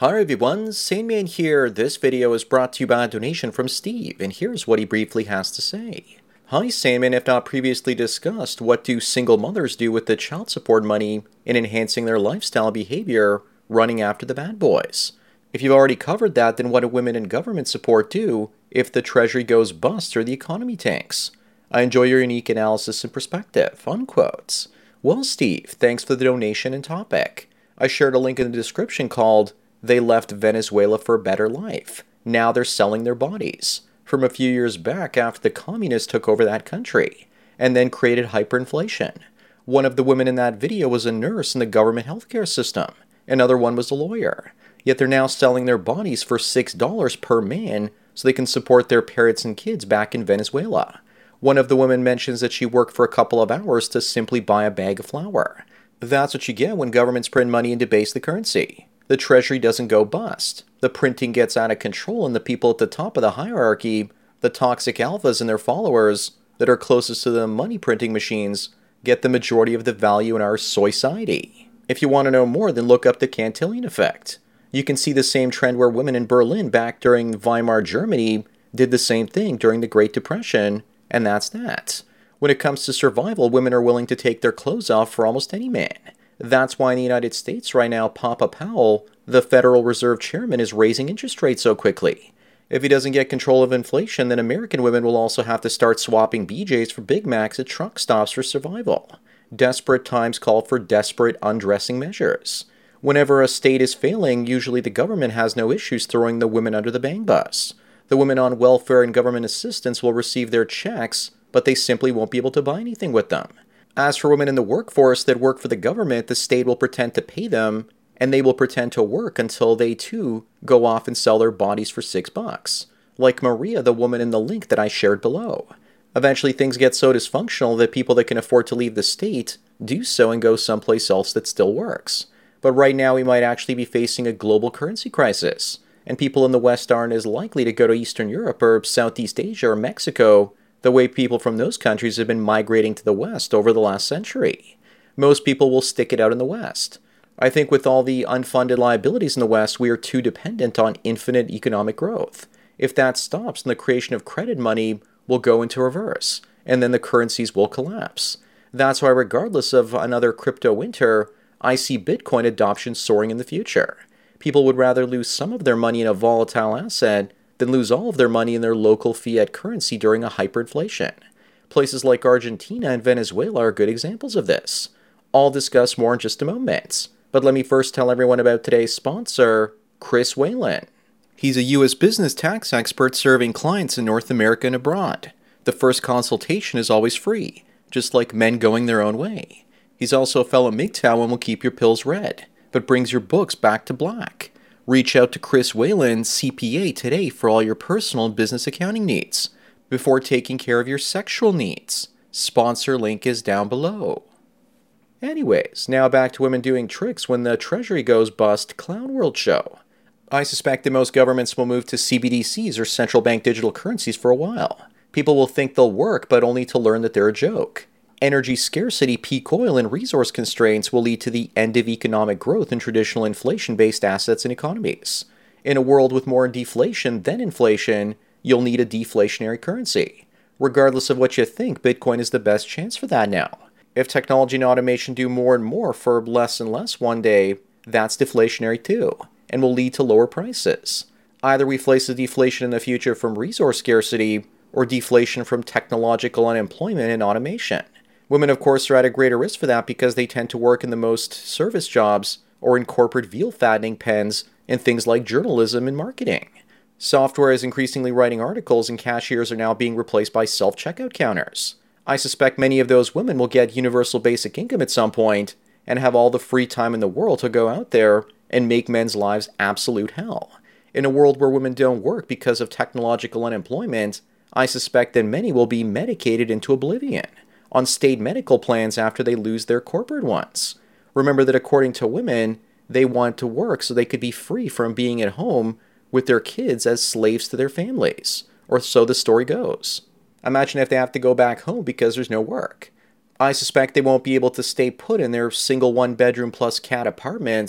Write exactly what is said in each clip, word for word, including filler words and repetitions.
Hi everyone, Sandman here. This video is brought to you by a donation from Steve, and here's what he briefly has to say. Hi Sandman, if not previously discussed, what do single mothers do with the child support money in enhancing their lifestyle behavior, running after the bad boys? If you've already covered that, then what do women in government support do if the treasury goes bust or the economy tanks? I enjoy your unique analysis and perspective. Unquotes. Well Steve, thanks for the donation and topic. I shared a link in the description called They Left Venezuela for a Better Life. Now they're selling their bodies. From a few years back after the communists took over that country, and then created hyperinflation. One of the women in that video was a nurse in the government healthcare system. Another one was a lawyer. Yet they're now selling their bodies for six dollars per man so they can support their parents and kids back in Venezuela. One of the women mentions that she worked for a couple of hours to simply buy a bag of flour. That's what you get when governments print money and debase the currency. The treasury doesn't go bust. The printing gets out of control and the people at the top of the hierarchy, the toxic alphas and their followers that are closest to the money printing machines, get the majority of the value in our society. If you want to know more, then look up the Cantillon effect. You can see the same trend where women in Berlin back during Weimar Germany did the same thing during the Great Depression, and that's that. When it comes to survival, women are willing to take their clothes off for almost any man. That's why in the United States right now, Papa Powell, the Federal Reserve Chairman, is raising interest rates so quickly. If he doesn't get control of inflation, then American women will also have to start swapping B Js for Big Macs at truck stops for survival. Desperate times call for desperate undressing measures. Whenever a state is failing, usually the government has no issues throwing the women under the bang bus. The women on welfare and government assistance will receive their checks, but they simply won't be able to buy anything with them. As for women in the workforce that work for the government, the state will pretend to pay them, and they will pretend to work until they too go off and sell their bodies for six bucks. Like Maria, the woman in the link that I shared below. Eventually things get so dysfunctional that people that can afford to leave the state do so and go someplace else that still works. But right now we might actually be facing a global currency crisis, and people in the West aren't as likely to go to Eastern Europe or Southeast Asia or Mexico the way people from those countries have been migrating to the West over the last century. Most people will stick it out in the West. I think with all the unfunded liabilities in the West, we are too dependent on infinite economic growth. If that stops, then the creation of credit money will go into reverse, and then the currencies will collapse. That's why regardless of another crypto winter, I see Bitcoin adoption soaring in the future. People would rather lose some of their money in a volatile asset than lose all of their money in their local fiat currency during a hyperinflation. Places like Argentina and Venezuela are good examples of this. I'll discuss more in just a moment, but let me first tell everyone about today's sponsor, Chris Whalen. He's a U S business tax expert serving clients in North America and abroad. The first consultation is always free, just like men going their own way. He's also a fellow M G T O W and will keep your pills red, but brings your books back to black. Reach out to Chris Whalen, C P A, today for all your personal and business accounting needs, before taking care of your sexual needs. Sponsor link is down below. Anyways, now back to women doing tricks when the treasury goes bust Clown World show. I suspect that most governments will move to C B D Cs or central bank digital currencies for a while. People will think they'll work, but only to learn that they're a joke. Energy scarcity, peak oil, and resource constraints will lead to the end of economic growth in traditional inflation-based assets and economies. In a world with more deflation than inflation, you'll need a deflationary currency. Regardless of what you think, Bitcoin is the best chance for that now. If technology and automation do more and more for less and less one day, that's deflationary too, and will lead to lower prices. Either we face a deflation in the future from resource scarcity, or deflation from technological unemployment and automation. Women, of course, are at a greater risk for that because they tend to work in the most service jobs or in corporate veal fattening pens and things like journalism and marketing. Software is increasingly writing articles and cashiers are now being replaced by self-checkout counters. I suspect many of those women will get universal basic income at some point and have all the free time in the world to go out there and make men's lives absolute hell. In a world where women don't work because of technological unemployment, I suspect that many will be medicated into oblivion on state medical plans after they lose their corporate ones. Remember that according to women, they want to work so they could be free from being at home with their kids as slaves to their families, or so the story goes. Imagine if they have to go back home because there's no work. I suspect they won't be able to stay put in their single one-bedroom plus cat apartments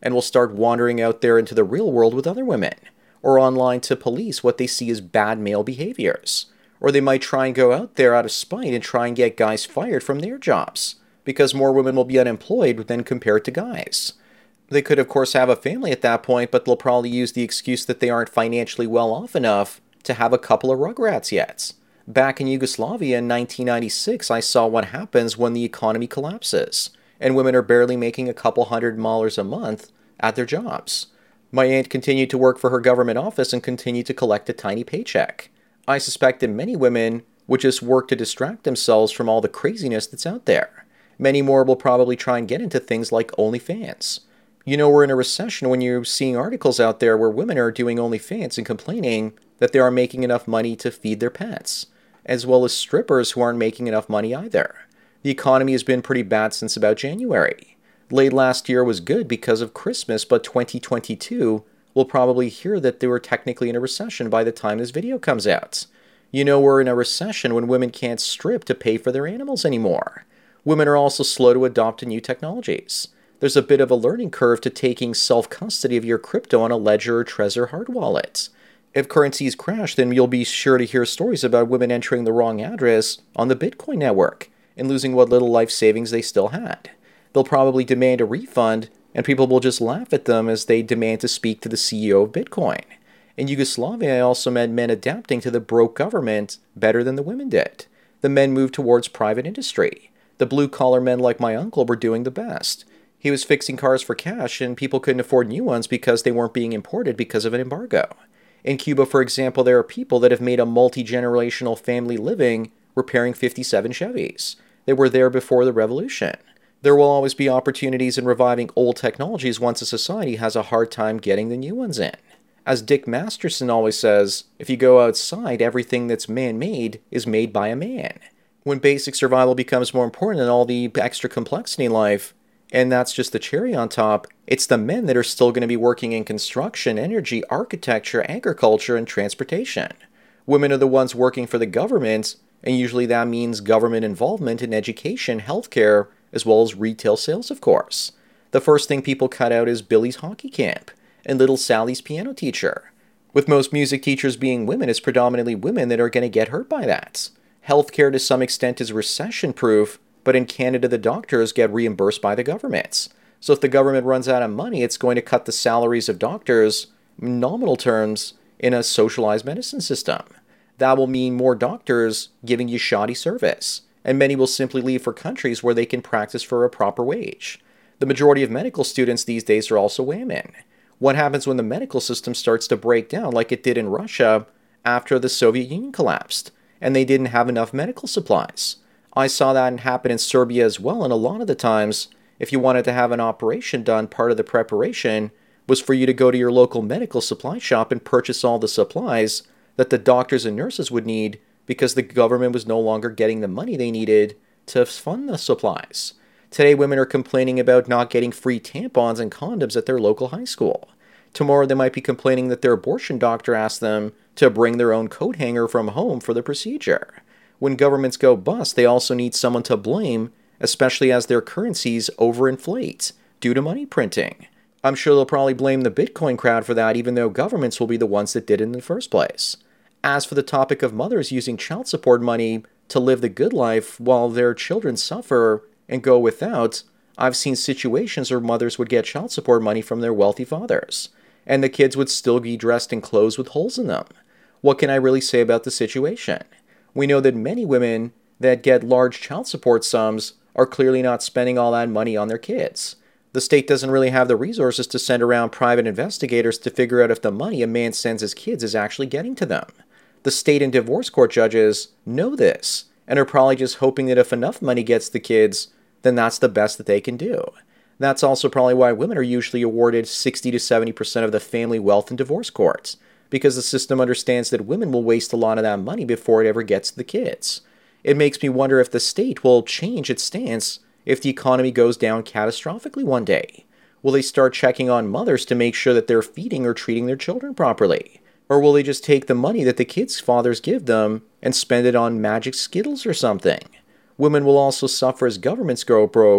and will start wandering out there into the real world with other women, or online to police what they see as bad male behaviors. Or they might try and go out there out of spite and try and get guys fired from their jobs, because more women will be unemployed than compared to guys. They could of course have a family at that point, but they'll probably use the excuse that they aren't financially well off enough to have a couple of rugrats yet. Back in Yugoslavia in nineteen ninety-six, I saw what happens when the economy collapses, and women are barely making a couple hundred dollars a month at their jobs. My aunt continued to work for her government office and continued to collect a tiny paycheck. I suspect that many women would just work to distract themselves from all the craziness that's out there. Many more will probably try and get into things like OnlyFans. You know, we're in a recession when you're seeing articles out there where women are doing OnlyFans and complaining that they aren't making enough money to feed their pets, as well as strippers who aren't making enough money either. The economy has been pretty bad since about January. Late last year was good because of Christmas, but twenty twenty-two will probably hear that they were technically in a recession by the time this video comes out. You know, we're in a recession when women can't strip to pay for their animals anymore. Women are also slow to adopt to new technologies. There's a bit of a learning curve to taking self-custody of your crypto on a Ledger or Trezor hard wallet. If currencies crash, then you'll be sure to hear stories about women entering the wrong address on the Bitcoin network and losing what little life savings they still had. They'll probably demand a refund, and people will just laugh at them as they demand to speak to the C E O of Bitcoin. In Yugoslavia, I also met men adapting to the broke government better than the women did. The men moved towards private industry. The blue-collar men like my uncle were doing the best. He was fixing cars for cash, and people couldn't afford new ones because they weren't being imported because of an embargo. In Cuba, for example, there are people that have made a multi-generational family living repairing fifty-seven Chevys. They were there before the revolution. There will always be opportunities in reviving old technologies once a society has a hard time getting the new ones in. As Dick Masterson always says, if you go outside, everything that's man-made is made by a man. When basic survival becomes more important than all the extra complexity in life, and that's just the cherry on top, it's the men that are still going to be working in construction, energy, architecture, agriculture, and transportation. Women are the ones working for the government, and usually that means government involvement in education, healthcare, as well as retail sales, of course. The first thing people cut out is Billy's hockey camp and little Sally's piano teacher. With most music teachers being women, it's predominantly women that are going to get hurt by that. Healthcare to some extent is recession-proof, but in Canada the doctors get reimbursed by the government. So if the government runs out of money, it's going to cut the salaries of doctors, in nominal terms, in a socialized medicine system. That will mean more doctors giving you shoddy service, and many will simply leave for countries where they can practice for a proper wage. The majority of medical students these days are also women. What happens when the medical system starts to break down like it did in Russia after the Soviet Union collapsed, and they didn't have enough medical supplies? I saw that happen in Serbia as well, and a lot of the times, if you wanted to have an operation done, part of the preparation was for you to go to your local medical supply shop and purchase all the supplies that the doctors and nurses would need because the government was no longer getting the money they needed to fund the supplies. Today, women are complaining about not getting free tampons and condoms at their local high school. Tomorrow, they might be complaining that their abortion doctor asked them to bring their own coat hanger from home for the procedure. When governments go bust, they also need someone to blame, especially as their currencies overinflate due to money printing. I'm sure they'll probably blame the Bitcoin crowd for that, even though governments will be the ones that did it in the first place. As for the topic of mothers using child support money to live the good life while their children suffer and go without, I've seen situations where mothers would get child support money from their wealthy fathers, and the kids would still be dressed in clothes with holes in them. What can I really say about the situation? We know that many women that get large child support sums are clearly not spending all that money on their kids. The state doesn't really have the resources to send around private investigators to figure out if the money a man sends his kids is actually getting to them. The state and divorce court judges know this, and are probably just hoping that if enough money gets the kids, then that's the best that they can do. That's also probably why women are usually awarded sixty to seventy percent of the family wealth in divorce courts, because the system understands that women will waste a lot of that money before it ever gets to the kids. It makes me wonder if the state will change its stance if the economy goes down catastrophically one day. Will they start checking on mothers to make sure that they're feeding or treating their children properly? Or will they just take the money that the kids' fathers give them and spend it on magic Skittles or something? Women will also suffer as governments go broke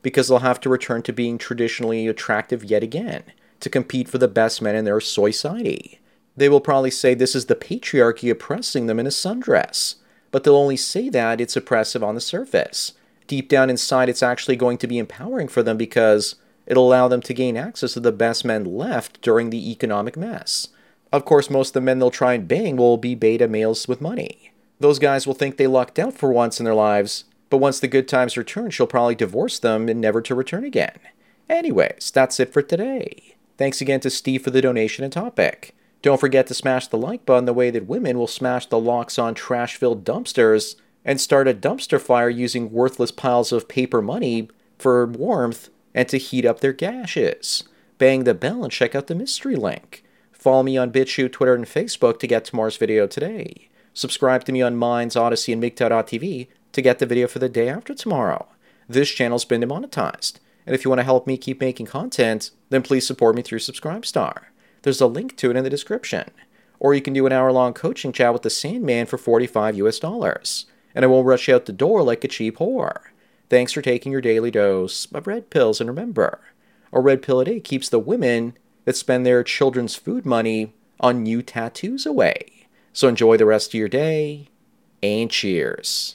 because they'll have to return to being traditionally attractive yet again to compete for the best men in their society. They will probably say this is the patriarchy oppressing them in a sundress, but they'll only say that it's oppressive on the surface. Deep down inside, it's actually going to be empowering for them because it'll allow them to gain access to the best men left during the economic mess. Of course, most of the men they'll try and bang will be beta males with money. Those guys will think they lucked out for once in their lives, but once the good times return, she'll probably divorce them and never to return again. Anyways, that's it for today. Thanks again to Steve for the donation and topic. Don't forget to smash the like button the way that women will smash the locks on trash-filled dumpsters and start a dumpster fire using worthless piles of paper money for warmth and to heat up their gashes. Bang the bell and check out the mystery link. Follow me on BitChute, Twitter, and Facebook to get tomorrow's video today. Subscribe to me on Minds, Odyssey, and M G T O W dot T V to get the video for the day after tomorrow. This channel's been demonetized, and if you want to help me keep making content, then please support me through Subscribestar. There's a link to it in the description. Or you can do an hour-long coaching chat with the Sandman for forty-five U S dollars, and I won't rush you out the door like a cheap whore. Thanks for taking your daily dose of red pills, and remember, a red pill a day keeps the women that spend their children's food money on new tattoos away. So enjoy the rest of your day, and cheers.